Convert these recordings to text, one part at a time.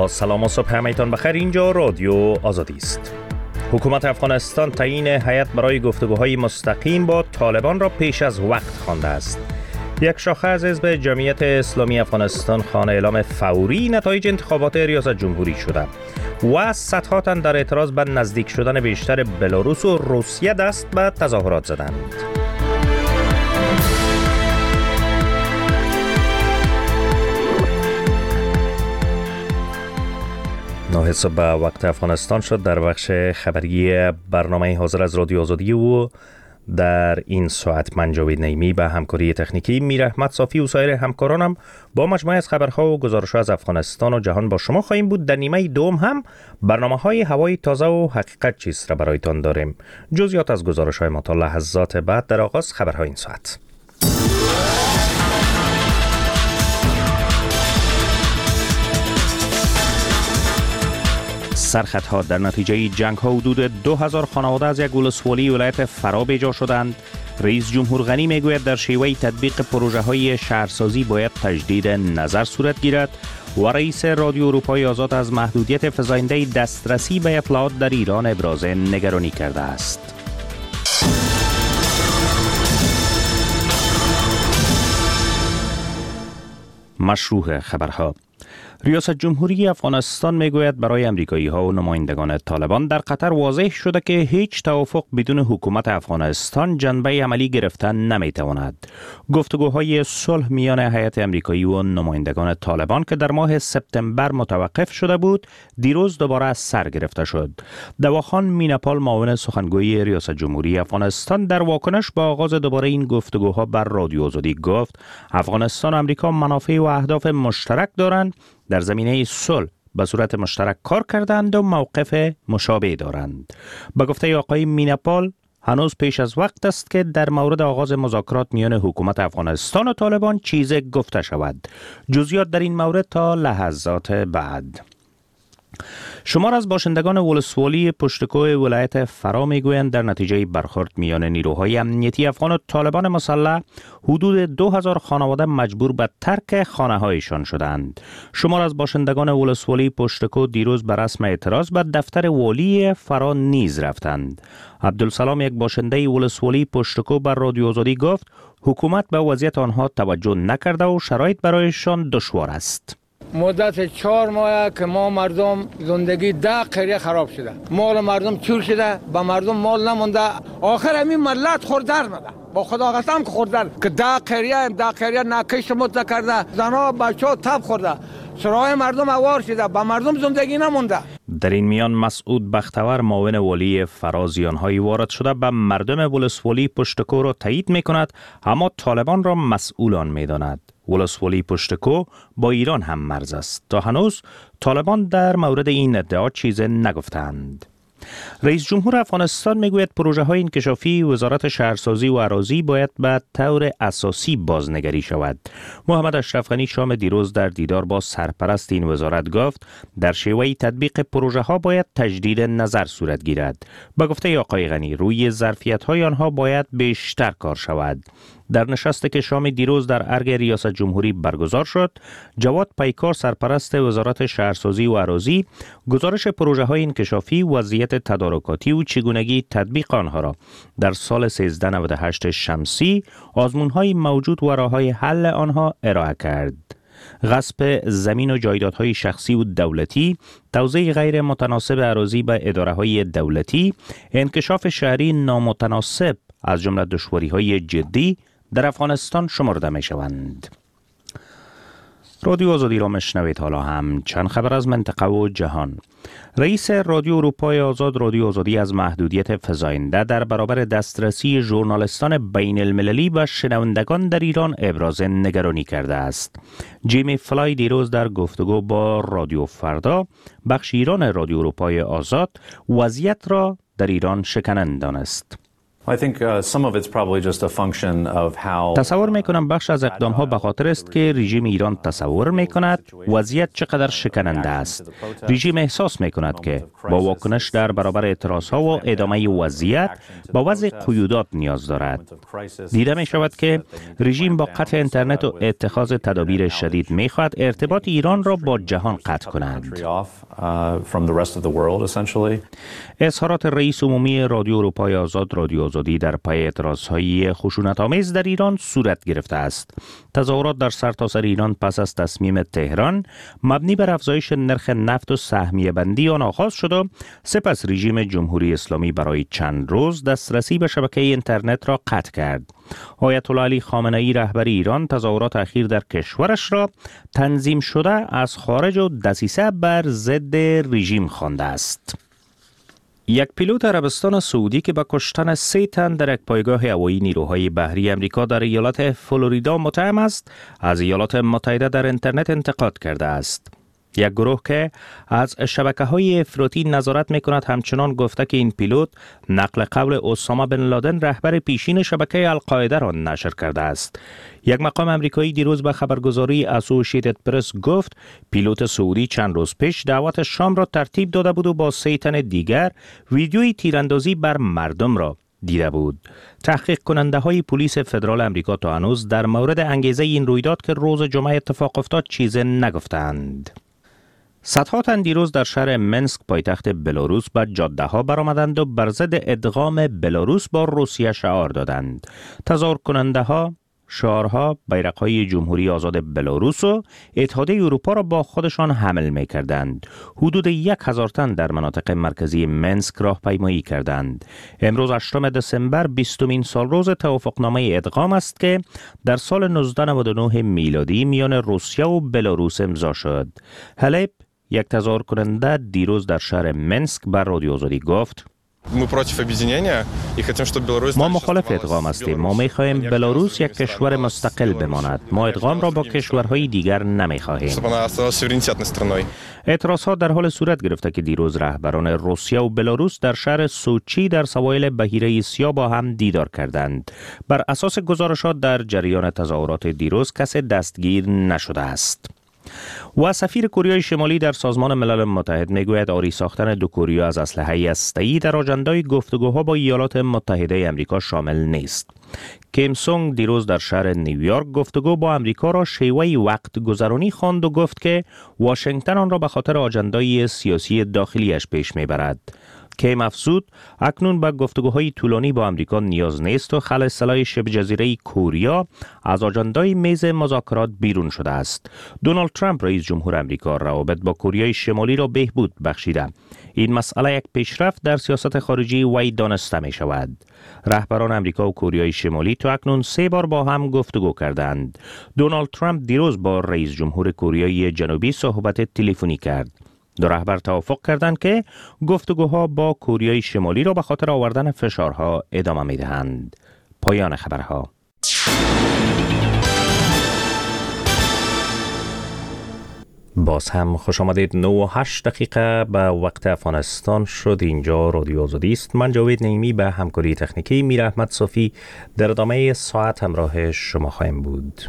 سلام و صبح همگیتان بخیر. اینجا رادیو آزادی است. حکومت افغانستان تعیین هیئت برای گفتگوهای مستقیم با طالبان را پیش از وقت خوانده است. یک شاخه از حزب جمعیت اسلامی افغانستان خوان اعلام فوری نتایج انتخابات ریاست جمهوری شده و صدها تن در اعتراض به نزدیک شدن بیشتر بلاروس و روسیه دست به تظاهرات زدند. نه صبح به وقت افغانستان شد. در بخش خبری برنامه حاضر از رادیو آزادی و در این ساعت من جاوید نعیمی به همکاری تکنیکی میر احمد صافی و سایر همکارانم با مجموعه از خبرها و گزارش‌ها از افغانستان و جهان با شما خواهیم بود. در نیمه دوم هم برنامه‌های هوای تازه و حقیقت چیست را برایتان داریم. جزئیات از گزارش‌های ما تا لحظات بعد. در آغاز خبرهای این ساعت. سرخطها در نتیجه جنگ‌ها حدود 2000 خانواده از یک ولسوالی ولایت فرا بیجا شدند. رئیس جمهور غنی میگوید در شیوه تطبیق پروژه‌های شهرسازی باید تجدید نظر صورت گیرد و رئیس رادیو اروپای آزاد از محدودیت فزاینده دسترسی به اطلاعات در ایران ابراز نگرانی کرده است. مشروع خبرها. ریاست جمهوری افغانستان میگوید برای امریکایی‌ها و نمایندگان طالبان در قطر واضح شده که هیچ توافق بدون حکومت افغانستان جنبه عملی گرفتن نمیتواند. گفتگوهای صلح میان هیئت امریکایی و نمایندگان طالبان که در ماه سپتامبر متوقف شده بود، دیروز دوباره از سر گرفته شد. دواخان میناپال معاون سخنگوی ریاست جمهوری افغانستان در واکنش به آغاز دوباره این گفتگوها بر رادیو آزادی گفت افغانستان و امریکا منافع و اهداف مشترک دارند، در زمینه صلح به صورت مشترک کار کردند و موقف مشابه دارند. به گفته آقای میناپال هنوز پیش از وقت است که در مورد آغاز مذاکرات میان حکومت افغانستان و طالبان چیز گفته شود. جزئیات در این مورد تا لحظات بعد. شمار از باشندگان ولسوالی پشتکوه ولایت فرا میگویند در نتیجه برخورد میان نیروهای امنیتی افغان و طالبان مسلح حدود 2000 خانواده مجبور به ترک خانه‌هایشان شدند. شمار از باشندگان ولسوالی پشتکو دیروز به رسم اعتراض به دفتر والی فرا نیز رفتند. عبدالسلام، یک باشنده ولسوالی پشتکو، بر رادیو آزادی گفت حکومت به وضعیت آنها توجه نکرده و شرایط برایشان دشوار است. مدت 4 ماه که ما مردم زندگی 10 قریه خراب شده، مال مردم چور شده، به مردم مال نمونده. آخر همین ملت خوردر مده، با خدا قسم که خوردر که 10 قریه نکش مت کرده، زنا بچه‌ها تب خورده، سرای مردم اوار شده، به مردم زندگی نمونده. در این میان مسعود بختور معاون والی فرا زیان‌های وارد شده به مردم ولسوالی پشتکو را تایید می‌کند، اما طالبان را مسئولان می‌داند. ولسوالی پشتکو با ایران هم مرز است. تا هنوز طالبان در مورد این ادعا چیز نگفتند. رئیس جمهور افغانستان میگوید پروژه های انکشافی وزارت شهرسازی و اراضی باید به طور اساسی بازنگری شود. محمد اشرف غنی شام دیروز در دیدار با سرپرست این وزارت گفت در شیوه تطبیق پروژه ها باید تجدید نظر صورت گیرد. به گفته آقای غنی روی ظرفیت های آنها باید بیشتر کار شود. در نشستی که شام دیروز در ارگ ریاست جمهوری برگزار شد، جواد پیکار سرپرست وزارت شهرسازی و اراضی گزارش پروژه های انکشافی، وضعیت تدارکاتی و چگونگی تطبیق آنها را در سال 1398 شمسی، آزمون های موجود و راه‌های حل آنها ارائه کرد. غصب زمین و جایدادهای شخصی و دولتی، توزیع غیر متناسب اراضی به اداره‌های دولتی، انکشاف شهری نامتناسب از جمله دشواری‌های جدی در افغانستان شمرده می‌شوند. رادیو آزادی را میشنوید. حالا هم چند خبر از منطقه و جهان. رئیس رادیو اروپای آزاد رادیو آزادی از محدودیت فزاینده در برابر دسترسی ژورنالیستان بین المللی و شنوندگان در ایران ابراز نگرانی کرده است. جیمی فلای دیروز در گفتگو با رادیو فردا بخش ایران رادیو اروپای آزاد وضعیت را در ایران شکننده دانست. تصور میکنم بخش از اقدام ها به خاطر است که رژیم ایران تصور میکند وضعیت چقدر شکننده است. رژیم احساس میکند که با واکنش در برابر اعتراض ها و ادامه وضعیت با وضع قیودات نیاز دارد. دیده می شود که رژیم با قطع اینترنت و اتخاذ تدابیر شدید میخواهد ارتباط ایران را با جهان قطع کند. اظهارات رئیس عمومی رادیو اروپای آزاد رادیو آزادی در پی اعتراضهای خشونت‌آمیز در ایران صورت گرفته است. تظاهرات در سرتاسر ایران پس از تصمیم تهران مبنی بر افزایش نرخ نفت و سهمیه بندی آن آغاز شد و سپس رژیم جمهوری اسلامی برای چند روز دسترسی به شبکه اینترنت را قطع کرد. آیت الله علی خامنه‌ای رهبر ایران تظاهرات اخیر در کشورش را تنظیم شده از خارج و دسیسه بر ضد رژیم خوانده است. یک پیلوت عربستان سعودی که به کشتن 3 تن در یک پایگاه هوایی نیروهای بحری امریکا در ایالت فلوریدا متهم است، از ایالات متحده در اینترنت انتقاد کرده است. یک گروه که از شبکه‌های افراطی نظارت می‌کند همچنان گفته که این پیلوت نقل قول اسامه بن لادن رهبر پیشین شبکه القاعده را نشر کرده است. یک مقام امریکایی دیروز به خبرگزاری اسوسییتد پرس گفت پیلوت سعودی چند روز پیش دعوت شام را ترتیب داده بود و با 3 تن دیگر ویدیوی تیراندازی بر مردم را دیده بود. تحقیق کننده های پلیس فدرال امریکا تا هنوز در مورد انگیزه این رویداد که روز جمعه اتفاق افتاد چیزی نگفتند. صدها تن دیروز در شهر منسک پایتخت بلاروس به جاده ها برآمدند و بر ضد ادغام بلاروس با روسیه شعار دادند. تظاهر کننده ها شعارها، بیرق‌های جمهوری آزاد بلاروس و اتحادیه اروپا را با خودشان حمل می‌کردند. حدود 1000 تن در مناطق مرکزی منسک راهپیمایی کردند. امروز 8 دسامبر 20مین سالروز توافقنامه ادغام است که در سال 1999 میلادی میان روسیه و بلاروس امضا شد. هلیب، یک تظاهر کننده دیروز در شهر منسک بر رادیو آزادی گفت: ما مخالف ادغام هستیم. ما می‌خواهیم بلاروس یک کشور مستقل بماند. ما ادغام را با کشورهای دیگر نمی‌خواهیم. اعتراضات در حال صورت گرفته که دیروز رهبران روسیه و بلاروس در شهر سوچی در سواحل بحیره سیاه با هم دیدار کردند. بر اساس گزارشات در جریان تظاهرات دیروز کسی دستگیر نشده است. و سفیر کره شمالی در سازمان ملل متحد میگوید آری ساختن دو کره از اسلحه هسته‌ای در آژندای گفتگوها با ایالات متحده آمریکا شامل نیست. کیم سونگ دیروز در شهر نیویورک گفتگو با آمریکا را شیوه وقت گذرانی خواند و گفت که واشنگتن آن را به خاطر آژندای سیاسی داخلیش پیش میبرد. کیم افزود اکنون به گفتگوهای طولانی با آمریکا نیاز نیست و خلع سلاح شبه جزیره کوریا از آژندای میز مذاکرات بیرون شده است. دونالد ترامپ رئیس جمهور آمریکا روابط با کره شمالی را بهبود بخشیده. این مسئله یک پیشرفت در سیاست خارجی وی دانسته می شود. رهبران آمریکا و کره شمالی تا اکنون 3 بار با هم گفتگو کردند. دونالد ترامپ دیروز با رئیس جمهور کره جنوبی صحبت تلفنی کرد. دو رهبر توافق کردند که گفتگوها با کره شمالی را به خاطر آوردن فشارها ادامه می‌دهند. پایان خبرها. باز هم خوش آمدید. 9:08 به وقت افغانستان شد. اینجا رادیو آزادی است. من جاوید نعیمی به همکاری تکنیکی میر احمد صافی در ادامه ساعت همراه شما خواهیم بود.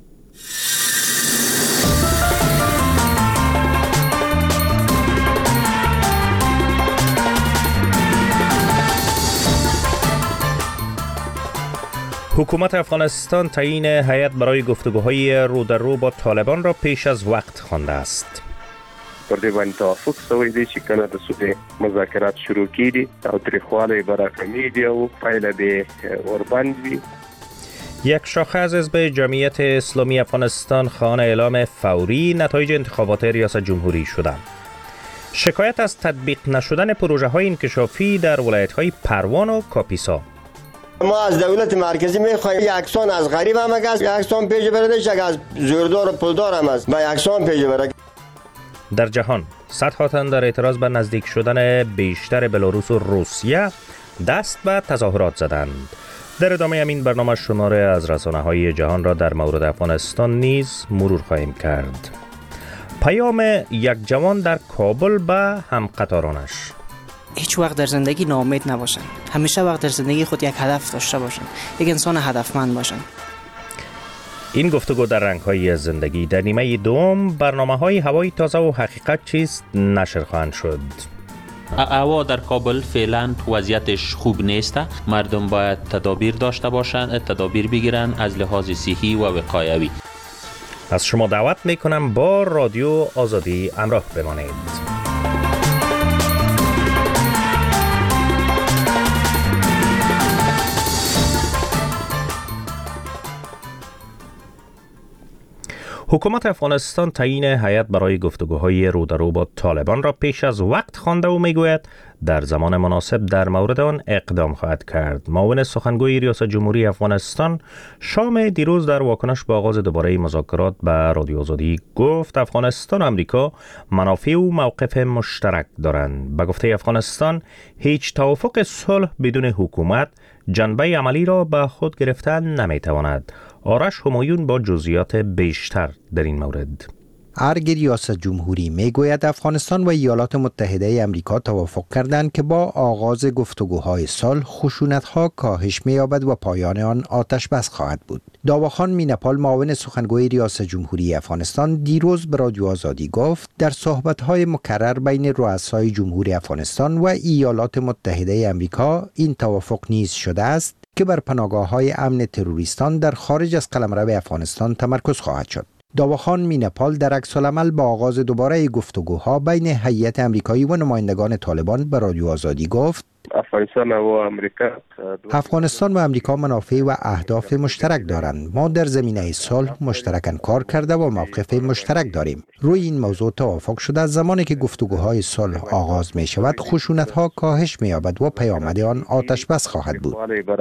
حکومت افغانستان تعیین هیئت برای گفتگوهای رو در رو با طالبان را پیش از وقت خوانده است. پر دې باندې توافق شوی دی چې کله د صلح مذاکرات شروع کیږي او تاریخواله برقمیږي او پایله به وربند وي. یک شاخه از حزب جمعیت اسلامی افغانستان خواهان اعلام فوری نتایج انتخابات ریاست جمهوری شدند. شکایت از تطبیق نشدن پروژه‌های انکشافی در ولایت‌های پروان و کاپیسا. ما از دولت مرکزی میخوایم یکسان از غریب هم است، یکسان پیش برده، یک از زوردار و پولدار هم است و یکسان پیش برده. در جهان صدها تن در اعتراض به نزدیک شدن بیشتر بلاروس و روسیه دست به تظاهرات زدند. در ادامه همین برنامه شماره از رسانه‌های جهان را در مورد افغانستان نیز مرور خواهیم کرد. پیام یک جوان در کابل به همقطارانش. هیچ وقت در زندگی ناامید نباشن. همیشه وقت در زندگی خود یک هدف داشته باشن، یک انسان هدفمند باشن. این گفتگو در رنگ‌های زندگی در نیمه دوم برنامه‌های هوای تازه و حقیقت چیست نشر خواهند شد. هوا در کابل فعلا وضعیتش خوب نیست. مردم باید تدابیر داشته باشند، تدابیر بگیرن از لحاظ صحی و وقایوی. از شما دعوت میکنم با رادیو آزادی همراه بمانید. حکومت افغانستان تعیین هیئت برای گفتگوهای رو در رو با طالبان را پیش از وقت خوانده و میگوید در زمان مناسب در مورد آن اقدام خواهد کرد. معاون سخنگوی ریاست جمهوری افغانستان شام دیروز در واکنش به آغاز دوباره مذاکرات به رادیو آزادی گفت افغانستان و امریکا منافع و موقف مشترک دارند. به گفته افغانستان هیچ توافق صلح بدون حکومت جنبه عملی را به خود گرفتن نمیتواند. آرش همایون با جزئیات بیشتر در این مورد. ارگ ریاست جمهوری میگوید افغانستان و ایالات متحده آمریکا توافق کردند که با آغاز گفتگوهای صلح خشونت‌ها کاهش می‌یابد و پایان آن آتش بس خواهد بود. داواخان مینپال معاون سخنگوی ریاست جمهوری افغانستان دیروز به رادیو آزادی گفت در صحبت‌های مکرر بین رؤسای جمهوری افغانستان و ایالات متحده آمریکا این توافق نیز شده است که بر پناهگاه‌های امن تروریستان در خارج از قلمرو افغانستان تمرکز خواهد شد. داواخان مینپال در عکس‌العمل با آغاز دوباره گفتگوها بین هیئت آمریکایی و نمایندگان طالبان به رادیو آزادی گفت افغانستان و امریکا منافع و اهداف مشترک دارند. ما در زمینه صلح مشترکاً کار کرده و موقف مشترک داریم. روی این موضوع توافق شده از زمانی که گفتگوهای صلح آغاز می شود خشونت‌ها کاهش می یابد و پیامد آن آتش بس خواهد بود.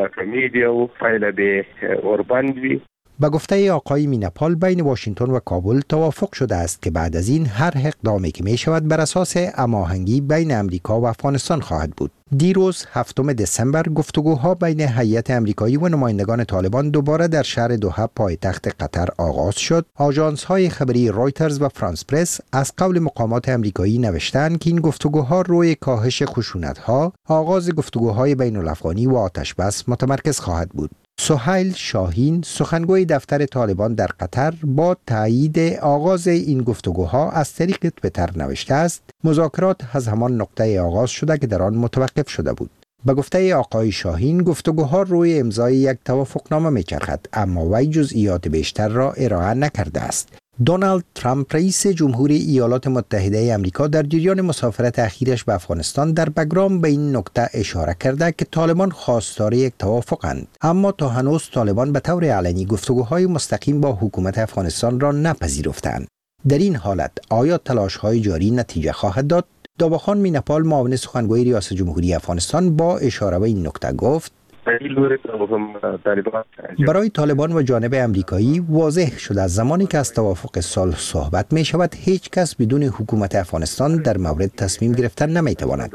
به گفته آقای مینپال بین واشنگتن و کابل توافق شده است که بعد از این هر اقدامی که می شود بر اساس هماهنگی بین امریکا و افغانستان خواهد بود. دیروز 7 دسامبر گفتگوها بین هیئت آمریکایی و نمایندگان طالبان دوباره در شهر دوحه پایتخت قطر آغاز شد. آژانس‌های خبری رویترز و فرانس پرس از قول مقامات آمریکایی نوشتند که این گفتگوها روی کاهش خشونت‌ها، آغاز گفتگوهای بین‌الافغانی و آتش بس متمرکز خواهد بود. سهیل شاهین سخنگوی دفتر طالبان در قطر با تایید آغاز این گفتگوها از طریق توییتر نوشته است مذاکرات از همان نقطه آغاز شده که در آن متوقف شده بود. به گفته آقای شاهین گفتگوها روی امضای یک توافقنامه می‌چرخد اما وی جزئیات بیشتر را ارائه نکرده است. دونالد ترامپ رئیس جمهوری ایالات متحده آمریکا در جریان مسافرت اخیرش به افغانستان در بگرام به این نکته اشاره کرده که طالبان خواستار یک توافقند، اما تا هنوز طالبان به طور علنی گفتگوهای مستقیم با حکومت افغانستان را نپذیرفتند. در این حالت آیا تلاش‌های جاری نتیجه خواهد داد؟ داواخان مینپال معاون سخنگوی ریاست جمهوری افغانستان با اشاره به این نکته گفت برای طالبان و جانب امریکایی واضح شد از زمانی که از توافق صلح صحبت می شود هیچ کس بدون حکومت افغانستان در مورد تصمیم گرفتن نمی تواند.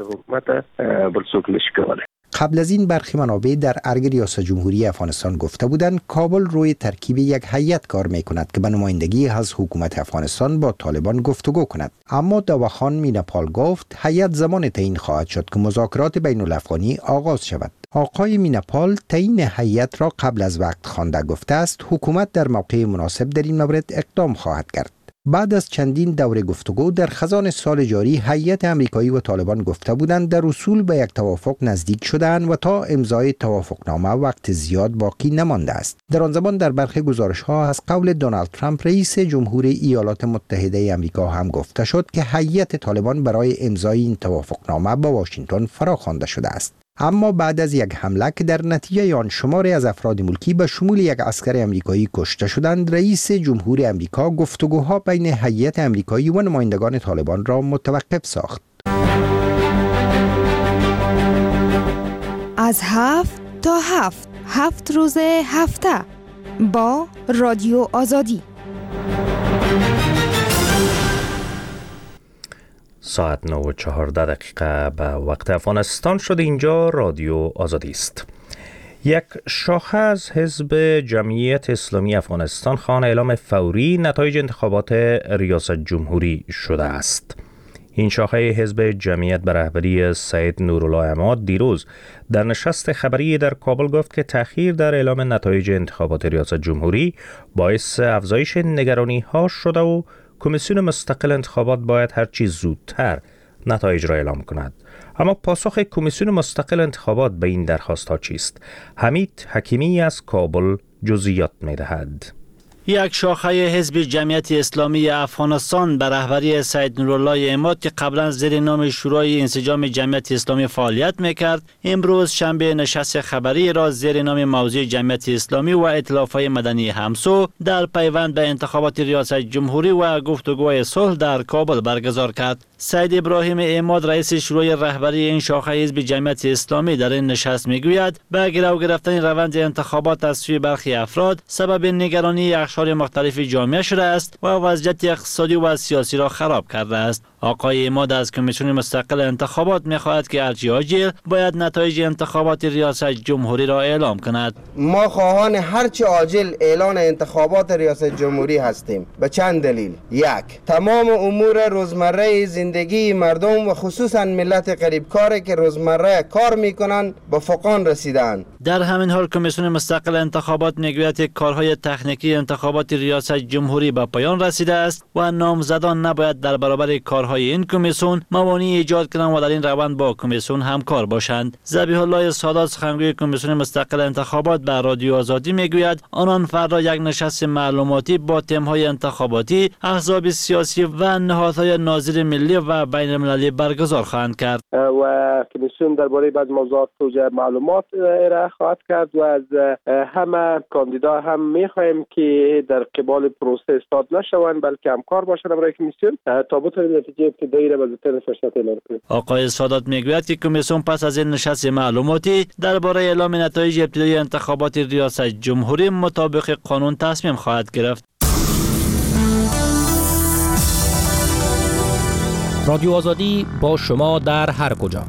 قبل از این برخی منابع در ارگ ریاست جمهوری افغانستان گفته بودند کابل روی ترکیب یک هیئت کار می کند که به نمایندگی از حکومت افغانستان با طالبان گفتگو کند. اما داواخان مینپال گفت هیئت زمان تعیین خواهد شد که مذاکرات بین الافغانی آغاز شود. آقای مینپال تعیین هیئت را قبل از وقت خوانده گفته است حکومت در موقع مناسب در این مورد اقدام خواهد کرد. بعد از چندین دوره گفتگو در خزان سال جاری هیئت آمریکایی و طالبان گفته بودند در اصول به یک توافق نزدیک شدند و تا امضای توافقنامه وقت زیاد باقی نمانده است. در آن زمان در برخی گزارش‌ها از قول دونالد ترامپ رئیس جمهوری ایالات متحده آمریکا هم گفته شد که هیئت طالبان برای امضای این توافقنامه با واشنگتن فراخوانده شده است. اما بعد از یک حمله که در نتیجه آن شماری از افراد ملکی به شمول یک عسکر آمریکایی کشته شدند، رئیس جمهوری آمریکا گفتگوها بین هیئت آمریکایی و نمایندگان طالبان را متوقف ساخت. از 7 تا 7 روز هفته با رادیو آزادی. ساعت 9:14 به وقت افغانستان شده. اینجا رادیو آزادی است. یک شاخه از حزب جمعیت اسلامی افغانستان خواهان اعلام فوری نتایج انتخابات ریاست جمهوری شده است. این شاخه حزب جمعیت به رهبری سید نورالله عماد دیروز در نشست خبری در کابل گفت که تأخیر در اعلام نتایج انتخابات ریاست جمهوری باعث افزایش نگرانی ها شده و کمیسیون مستقل انتخابات باید هرچی زودتر نتایج را اعلام کند. اما پاسخ کمیسیون مستقل انتخابات به این درخواست ها چیست؟ حمید حکیمی از کابل جزئیات می‌دهد. یک شاخه حزب جمعیت اسلامی افغانستان به رهبری سید نورالله عماد که قبلا زیر نام شورای انسجام جمعیت اسلامی فعالیت میکرد، امروز شنبه نشست خبری را زیر نام موضوع جمعیت اسلامی و ائتلاف‌های مدنی همسو در پیوند به انتخابات ریاست جمهوری و گفتگوهای صلح در کابل برگزار کرد. سید ابراهیم عماد رئیس شورای رهبری این شاخه حزب جمعیت اسلامی در این نشست میگوید به گرو گرفتن روند انتخابات از سوی برخی افراد سبب نگرانی اقشار مختلف جامعه شده است و وضعیت اقتصادی و سیاسی را خراب کرده است. آقای عماد از کمیسیون مستقل انتخابات می‌خواهد که هرچه عاجل باید نتایج انتخابات ریاست جمهوری را اعلام کند. ما خواهان هرچه عاجل اعلان انتخابات ریاست جمهوری هستیم. به چند دلیل. یک، تمام امور روزمره زندگی مردم و خصوصا ملت غریبکاری که روزمره کار میکنند به فقان رسیدند. در همین حال کمیسیون مستقل انتخابات میگوید که کارهای تکنیکی انتخابات ریاست جمهوری به پایان رسیده است و نامزدان نباید در برابر کارهای این کمیسیون موانعی ایجاد کنند و در این روند با کمیسیون همکار باشند. ذبیح الله سادات سخنگوی کمیسیون مستقل انتخابات به رادیو آزادی میگوید آنان فردا یک نشست معلوماتی با تم‌های انتخاباتی، احزاب سیاسی و نهادهای ناظر ملی و بین المللی برگزار خواهند کرد و کمیسیون درباره بعض موضوعات توجیه معلومات ارائه خواهد کرد و از همه کاندیدا هم می‌خواهیم که در قبال پروسه استاد نشوند بلکه همکار باشند برای کمیسیون تا بتوانیم نتیجه ابتدایی را به زودترین فرصت اعلام کنیم. آقای سادات میگوید که کمیسیون پس از این نشست معلوماتی درباره اعلام نتایج ابتدایی انتخابات ریاست جمهوری مطابق قانون تصمیم خواهد گرفت. رادیو آزادی با شما در هر کجا.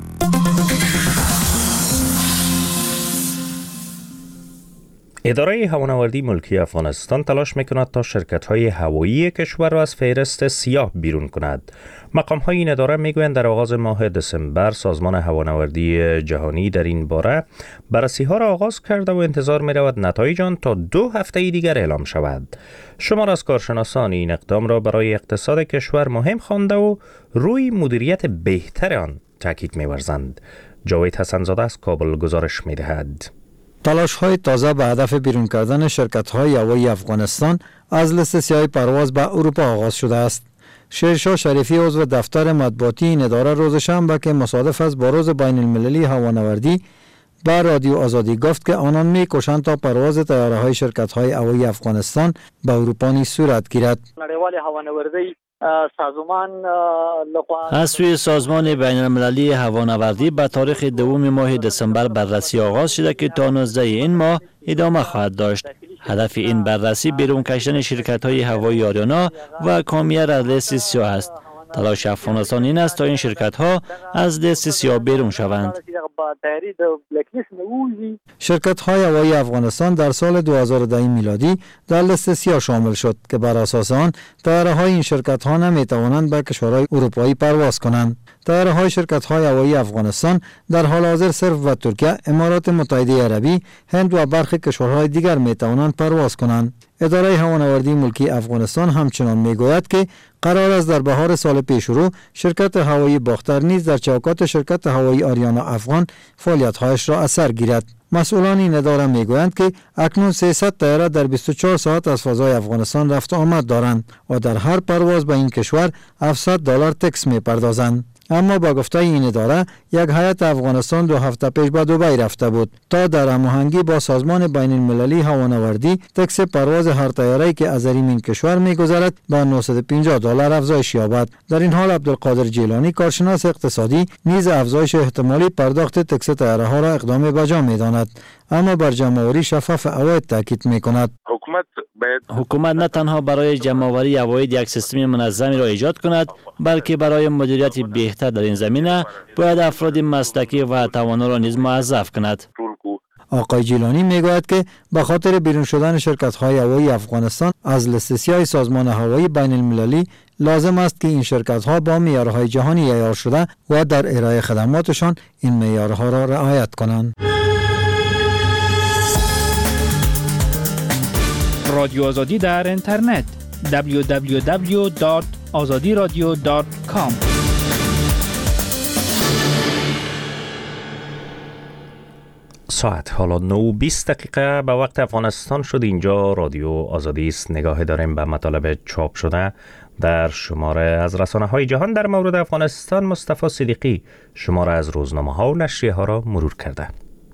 اداره هوانوردی ملکی افغانستان تلاش میکند تا شرکت‌های هوایی کشور را از فهرست سیاه بیرون کند. مقام‌های این اداره میگویند در آغاز ماه دسامبر سازمان هوانوردی جهانی در این باره بررسی‌ها را آغاز کرده و انتظار می‌رود نتایج آن تا 2 هفته دیگر اعلام شود. شمار از کارشناسان این اقدام را برای اقتصاد کشور مهم خوانده و روی مدیریت بهتر آن تاکید می‌ورزند. جاوید حسن‌زاده از کابل گزارش می‌دهد. تلاش‌های تازه به هدف بیرون کردن شرکت‌های هوایی افغانستان از لیست سیاه پرواز به اروپا آغاز شده است. شیرشاه شریفی عضو دفتر مطبوعاتی این اداره روز شنبه که مصادف است با روز بین المللی هوانوردی به رادیو آزادی گفت که آنان می‌کوشند تا پرواز طیاره‌های شرکت‌های هوایی افغانستان به اروپا نیز صورت گیرد. از سوی سازمان بین المللی هوانوردی به تاریخ 2 ماه دسامبر بررسی آغاز شده که تا 19 این ماه ادامه خواهد داشت. هدف این بررسی بیرون کشیدن شرکت‌های هوایی آریانا و کامیر از لیست سیاه است. تلاش افغانستان این است تا این شرکت‌ها از لیست سیاه بیرون شوند. شرکت‌های هوایی افغانستان در سال 2010 میلادی در لیست سیاه شامل شد که بر اساس آن طیاره‌های این شرکت‌ها نمی‌توانند به کشورهای اروپایی پرواز کنند. طیاره‌های شرکت‌های هوایی افغانستان در حال حاضر صرف به ترکیه، امارات متحده عربی، هند و برخی کشورهای دیگر می‌توانند پرواز کنند. اداره هوانوردی ملکی افغانستان همچنان میگوید که قرار است در بهار سال پیشرو شرکت هوایی باختر نیز در چوکات شرکت هوایی آریانا افغان فعالیت‌هایش را از سر گیرد. مسئولان این اداره میگویند که اکنون 300 طیاره در 24 ساعت از فضای افغانستان رفت آمد دارند و در هر پرواز به این کشور $700 تکس میپردازند. اما با گفته این اداره یک هیئت افغانستان 2 هفته پیش به دبی رفته بود تا در هماهنگی با سازمان بین المللی هوانوردی تکس پرواز هر طیاره‌ای که از این کشور می‌گذرد به $950 افزایش یابد. در این حال عبدالقادر جیلانی کارشناس اقتصادی نیز افزایش احتمالی پرداخت تکس طیاره‌ها را اقدام بجا می‌داند، اما بر جمع‌آوری شفاف عواید تاکید می‌کند. حکومت نه تنها برای جمع‌آوری عواید یک سیستم منظمی را ایجاد کند، بلکه برای مدیریت بهتر در این زمینه باید افراد مسلکی و توانا را نیز موظف کند. آقای جیلانی میگوید که به خاطر بیرون شدن شرکت‌های هوایی افغانستان از لیست سیاه سازمان هوایی بین المللی لازم است که این شرکت‌ها با معیارهای جهانی عیار شده و در ارائه خدماتشان این معیارها را رعایت کنند. رادیو آزادی در اینترنت www.azadiradio.com. ساعت حالا 9:20 به وقت افغانستان شد. اینجا رادیو آزادی است. نگاه داریم به مطالب چاپ شده در شماره از رسانه‌های جهان در مورد افغانستان. مصطفی صدیقی شماره از روزنامه‌ها و نشریه ها را مرور کرده.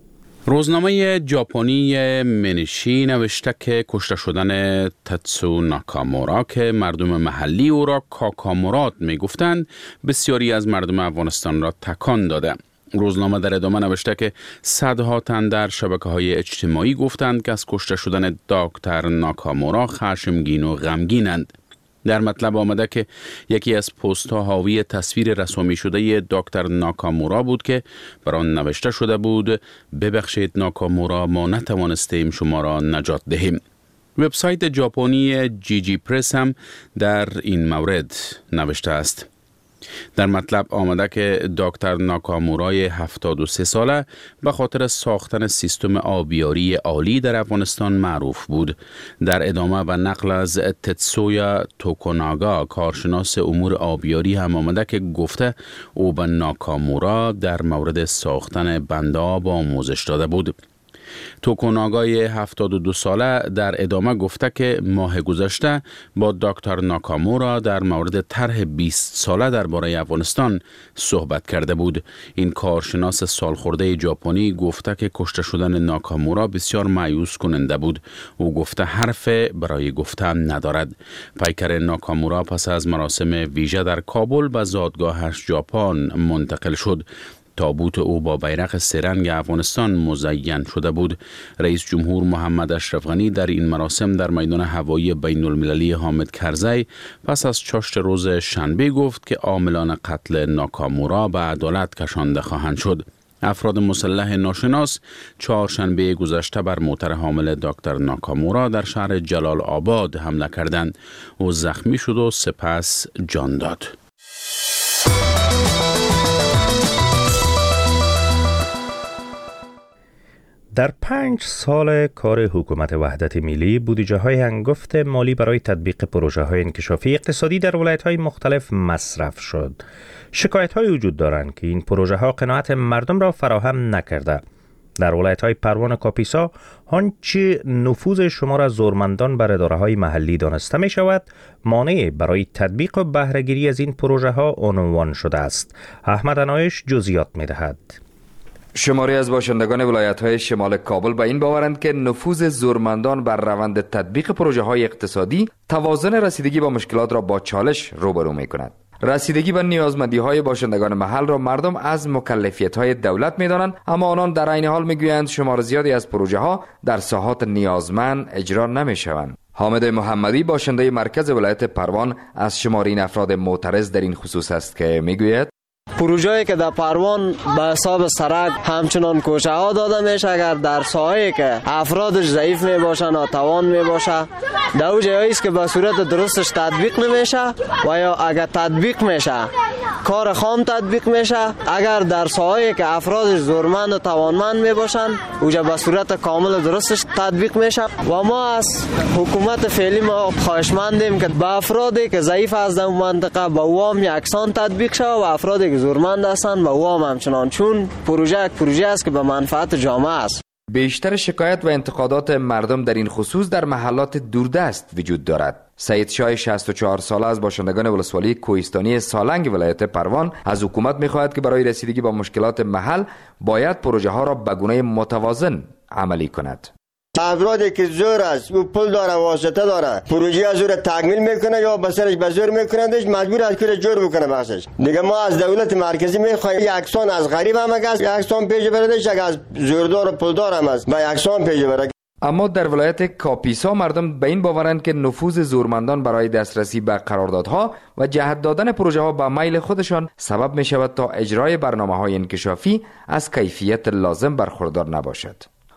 روزنامه ژاپنی منشی نوشته که کشته شدن تاتسو ناکامورا که مردم محلی او را کاکامورات می گفتند بسیاری از مردم افغانستان را تکان داده. روزنامه در ادامه نوشته که صدها تن در شبکه‌های اجتماعی گفتند که از کشته شدن دکتر ناکامورا خشمگین و غمگینند. در مطلب آمده که یکی از پست‌ها حاوی تصویر رسامی شده دکتر ناکامورا بود که بر آن نوشته شده بود: ببخشید ناکامورا، ما نتوانستیم شما را نجات دهیم. وبسایت ژاپنی جی جی پرس هم در این مورد نوشته است. در مطلب آمده که دکتر ناکامورای 73 ساله به خاطر ساختن سیستم آبیاری عالی در افغانستان معروف بود. در ادامه و نقل از تتسویا توکوناگا کارشناس امور آبیاری هم آمده که گفته او به ناکامورا در مورد ساختن بند آب آموزش داده بود. توکوناگای 72 ساله در ادامه گفته که ماه گذشته با دکتر ناکامورا در مورد طرح 20 ساله درباره افغانستان صحبت کرده بود. این کارشناس سالخورده ژاپنی گفته که کشته شدن ناکامورا بسیار مایوس کننده بود. او گفته حرف برای گفتن ندارد. پیکر ناکامورا پس از مراسم ویژه در کابل به زادگاهش ژاپن منتقل شد. تابوت او با بیرق سه‌رنگ افغانستان مزین شده بود. رئیس جمهور محمد اشرف غنی در این مراسم در میدان هوایی بین المللی حامد کرزی پس از چاشت روز شنبه گفت که عاملان قتل ناکامورا به عدالت کشانده خواهند شد. افراد مسلح ناشناس چهارشنبه گذشته بر موتر حامل دکتر ناکامورا در شهر جلال آباد حمله کردند. او زخمی شد و سپس جان داد. در 5 سال کار حکومت وحدت ملی، بودجه‌های هنگفت مالی برای تطبیق پروژه‌های انکشافی اقتصادی در ولایت‌های مختلف مصرف شد. شکایت‌های وجود دارند که این پروژه‌ها قناعت مردم را فراهم نکرده. در ولایت‌های پروان و کاپیسا آنچه نفوذ شمار از زورمندان بر اداره‌های محلی دانسته می‌شود، مانع برای تطبیق و بهره‌گیری از این پروژه‌ها عنوان شده است. احمد عنایش جزئیات می‌دهد. شماری از باشندگان ولایت‌های شمال کابل به این باورند که نفوذ زورمندان بر روند تطبیق پروژه‌های اقتصادی توازن رسیدگی با مشکلات را با چالش روبرو می‌کند. رسیدگی به نیازمندی‌های باشندگان محل را مردم از مکلفیت‌های دولت می‌دانند، اما آنان در عین حال می‌گویند شمار زیادی از پروژه‌ها در ساحات نیازمند اجرا نمی‌شوند. حامد محمدی باشنده مرکز ولایت پروان از شمار این افراد معترض در این خصوص است که می‌گوید پروژه‌ای که در پروان به حساب سرک همچنان کوچه ها داده میشه، اگر در ساحه‌ای که افرادش ضعیف می باشن و توان می باشه در اون جایی است که به صورت درستش تطبیق نمیشه و یا اگر تطبیق میشه کار خام تطبیق میشه. اگر در ساحه‌ای که افرادش زورمند و توانمند می باشن اونجا به صورت کامل درستش تطبیق میشه. و ما از حکومت فعلی ما خواهشمندیم که به افرادی که ضعیف از در منطقه به اوام یکسان تطبیق شه و افرادی که زورمند هستند به اوام همچنان، چون پروژه یک پروژه است که به منفعت جامعه است. بیشتر شکایت و انتقادات مردم در این خصوص در محلات دوردست وجود دارد. سید شاه 64 ساله از باشندگان ولسوالی کوهستانی سالنگ ولایت پروان از حکومت می‌خواهد که برای رسیدگی با مشکلات محل باید پروژه ها را به گونه متوازن عملی کند. افرادی که زور است و پول داره واسطه داره پروژه از زور تکمیل میکنه یا بسرش به زور میکنندش مجبور است که جور بکنه بخشش. دیگه ما از دولت مرکزی میخوایم یکسان از غریب هم است یکسان پیش بردش، از زوردار و پولدار هم است با یکسان پیش بره. اما در ولایت کاپیسا مردم به این باورند که نفوذ زورمندان برای دسترسی به قراردادها و جهت دادن پروژه ها به میل خودشان سبب می شود تا اجرای برنامه های انکشافی از کیفیت لازم برخوردار نباشد.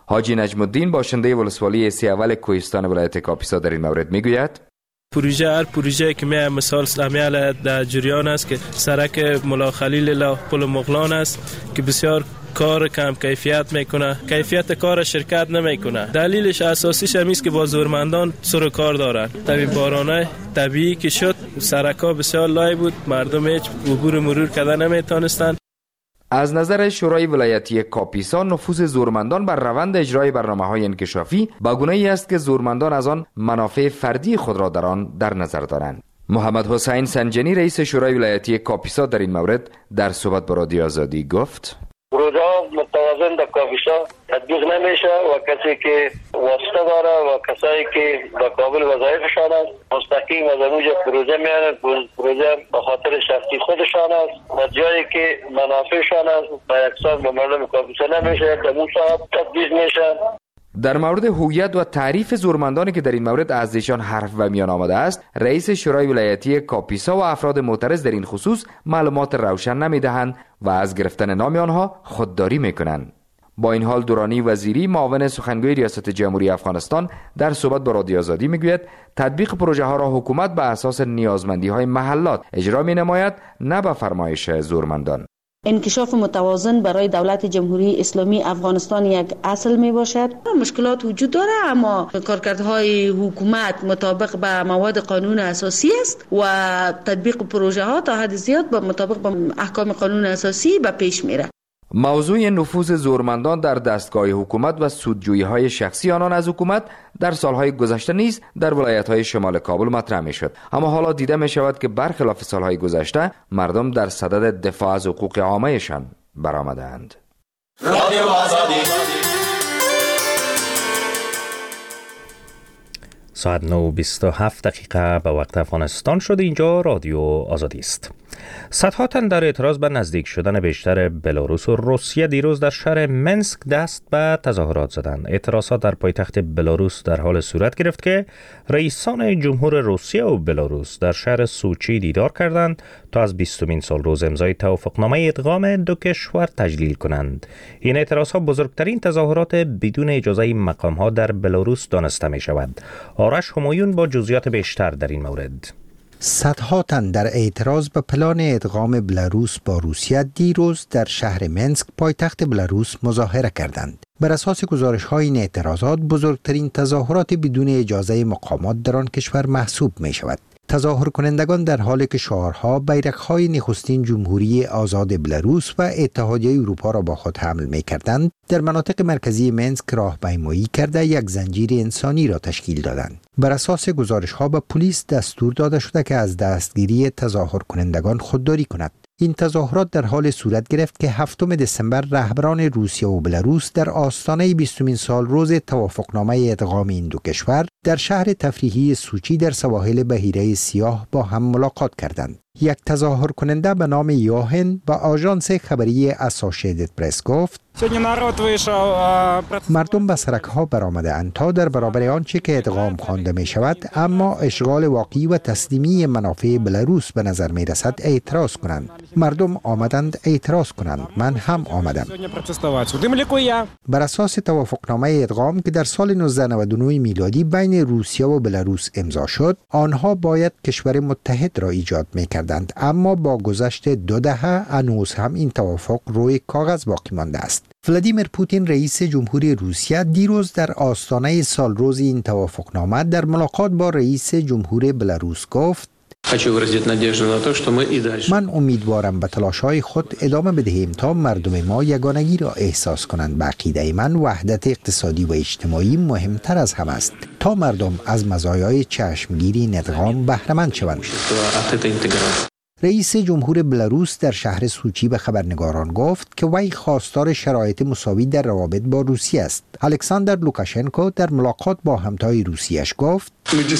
حاجی نجم الدین باشنده ولسوالی سی اول کوهستان ولایت کاپیسا در این مورد میگوید: هر پروژه که می مثال سلامیال در جریان است که سرک ملا خلیل لا پل مغلان است که بسیار کار کم کیفیت میکنه، کیفیت کار شرکت نمیکنه. دلیلش اساسیش هم است که با زورمندان سر کار دارن. طبیعی بارانه طبیعی که شد سرکا بسیار لای بود، مردم هیچ عبور مرور کردن نمیتونستن. از نظر شورای ولایتی کاپیسا نفوذ زورمندان بر روند اجرای برنامه‌های انکشافی با گونه‌ای است که زورمندان از آن منافع فردی خود را در آن در نظر دارند. محمد حسین سنجنی رئیس شورای ولایتی کاپیسا در این مورد در صحبت با رادیو آزادی گفت: پروژه متوازن در کاپیسا تطبیق نمیشه و کسی که واسطه داره و کسایی که در قابل وظایفشان است مستقیم از اونجا پروژه میانند. پروژه به خاطر شخصی خودشان است و جایی که منافعشان است با یکسان به مردم کاپیسا نمیشه در اون صاحب تطبیق میشه. در مورد هویت و تعریف زورمندانی که در این مورد از ایشان حرف و میان آمده است، رئیس شورای ولایتی کاپیسا و افراد معترض در این خصوص معلومات روشن نمیدهند و از گرفتن نام آنها خودداری میکنند. با این حال دورانی وزیری معاون سخنگوی ریاست جمهوری افغانستان در صحبت با رادیو آزادی میگوید تطبیق پروژه ها را حکومت به اساس نیازمندی های محلات اجرا می نماید، نه به فرمایش زورمندان. انکشاف متوازن برای دولت جمهوری اسلامی افغانستان یک اصل می باشد. مشکلات وجود داره اما کارکردهای حکومت مطابق به مواد قانون اساسی است و تطبیق پروژه ها تا حد زیاد مطابق به احکام قانون اساسی به پیش میره. موضوع نفوذ زورمندان در دستگاه حکومت و سودجویی‌های شخصی آنان از حکومت در سالهای گذشته نیز در ولایت‌های شمال کابل مطرح می‌شد، اما حالا دیده می‌شود که برخلاف سالهای گذشته مردم در صدد دفاع از حقوق عامه‌شان برآمده‌اند. رادیو آزادی ساعت 9:27 دقیقه به وقت افغانستان شده. اینجا رادیو آزادی است. صدها تن در اعتراض به نزدیک شدن بیشتر بلاروس و روسیه دیروز در شهر منسک دست به تظاهرات زدند. اعتراضات در پایتخت بلاروس در حال صورت گرفت که رئیسان جمهور روسیه و بلاروس در شهر سوچی دیدار کردند تا از 20مین سالروز امضای توافقنامه ادغام دو کشور تجلیل کنند. این اعتراضات بزرگترین تظاهرات بدون اجازه مقام‌ها در بلاروس دانسته می شود. آرش همایون با جزئیات بیشتر در این مورد. صدها تن در اعتراض به پلان ادغام بلاروس با روسیه دیروز در شهر منسک پایتخت بلاروس مظاهره کردند. بر اساس گزارش‌های این اعتراضات بزرگترین تظاهرات بدون اجازه مقامات در آن کشور محسوب می شود. تظاهر کنندگان در حالی که شعارها، بیرق‌های نخستین جمهوری آزاد بلاروس و اتحادیه اروپا را با خود حمل می‌کردند، در مناطق مرکزی منسک راهپیمایی کرده یک زنجیر انسانی را تشکیل دادند. بر اساس گزارش‌ها به پلیس دستور داده شده که از دستگیری تظاهر کنندگان خودداری کند. این تظاهرات در حال صورت گرفت که 7 دسامبر رهبران روسیه و بلاروس در آستانه 20مین سالروز توافقنامه ادغام این دو کشور در شهر تفریحی سوچی در سواحل بحیره سیاه با هم ملاقات کردند. یک تظاهر کننده به نام یوهن با آژانس خبری اسوسییتد پرس گفت مردم به سرک‌ها برآمده‌اند تا در برابر آنچه که ادغام خوانده می شود اما اشغال واقعی و تسلیمی منافع بلاروس به نظر می رسد اعتراض کنند. مردم آمدند اعتراض کنند. من هم آمدم. بر اساس توافقنامه ادغام که در سال 1999 میلادی بین روسیه و بلاروس امضا شد، آنها باید کشور متحد را ایجاد می کردند، اما با گذشت 2 دهه هنوز هم این توافق روی کاغذ باقی مانده است. ولادیمیر پوتین رئیس جمهوری روسیه دیروز در آستانه سالروز این توافقنامه در ملاقات با رئیس جمهور بلاروس گفت من امیدوارم به تلاش‌های خود ادامه بدهیم تا مردم ما یگانگی را احساس کنند. به عقیده من وحدت اقتصادی و اجتماعی مهمتر از همه است تا مردم از مزایای چشمگیری این ادغام بهره مند شوند. رئیس جمهور بلاروس در شهر سوچی به خبرنگاران گفت که وی خواستار شرایط مساوی در روابط با روسیه است. الکساندر لوکاشنکو در ملاقات با همتای روسیه‌اش گفت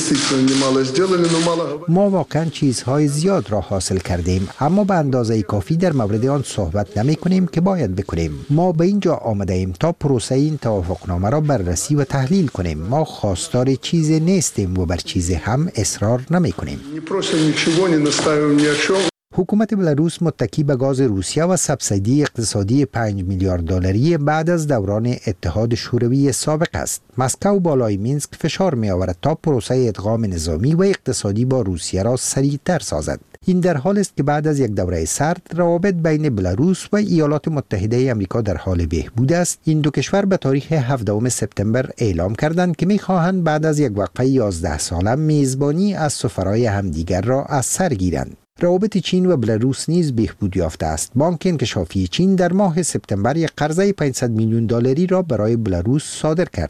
ما واقعا چیزهای زیاد را حاصل کردیم، اما به اندازه کافی در مورد آن صحبت نمی کنیم که باید بکنیم. ما به اینجا آمده ایم تا پروسه این توافقنامه را بررسی و تحلیل کنیم. ما خواستار چیزی نیستیم و بر چیزی هم اصرار نمی کنیم. حکومت بلاروس متکی به گاز روسیه و سبسیدی اقتصادی 5 میلیارد دلاری بعد از دوران اتحاد شوروی سابق است. مسکو بالای مینسک فشار می آورد تا پروسه ادغام نظامی و اقتصادی با روسیه را سریعتر سازد. این در حال است که بعد از یک دوره سرد روابط بین بلاروس و ایالات متحده آمریکا در حال بهبود است. این دو کشور به تاریخ 17 سپتامبر اعلام کردند که می‌خواهند بعد از یک وقفه 11 ساله میزبانی از سفرای همدیگر را از سر گیرند. روابط چین و بلاروس نیز بهبود یافته است. بانک انکشافی چین در ماه سپتامبر یک قرضه 500 میلیون دلاری را برای بلاروس صادر کرد.